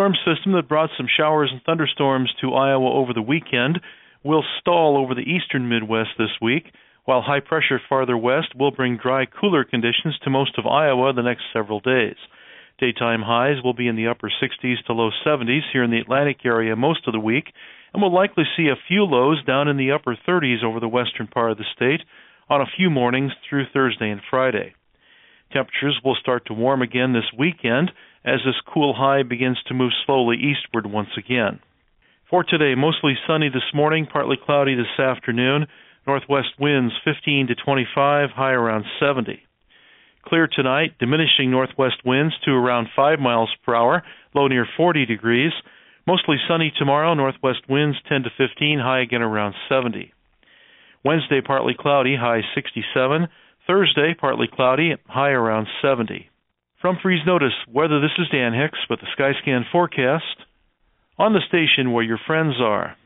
storm system that brought some showers and thunderstorms to Iowa over the weekend will stall over the eastern Midwest this week, while high pressure farther west will bring dry, cooler conditions to most of Iowa the next several days. Daytime highs will be in the upper 60s to low 70s here in the Atlantic area most of the week, and we'll likely see a few lows down in the upper 30s over the western part of the state on a few mornings through Thursday and Friday. Temperatures will start to warm again this weekend as this cool high begins to move slowly eastward once again. For today, mostly sunny this morning, partly cloudy this afternoon, northwest winds 15 to 25, high around 70. Clear tonight, diminishing northwest winds to around 5 miles per hour, low near 40 degrees. Mostly sunny tomorrow, northwest winds 10 to 15, high again around 70. Wednesday, partly cloudy, high 67. Thursday, partly cloudy, high around 70. From Freeze Notice Weather, this is Dan Hicks with the Skyscan forecast on the station where your friends are.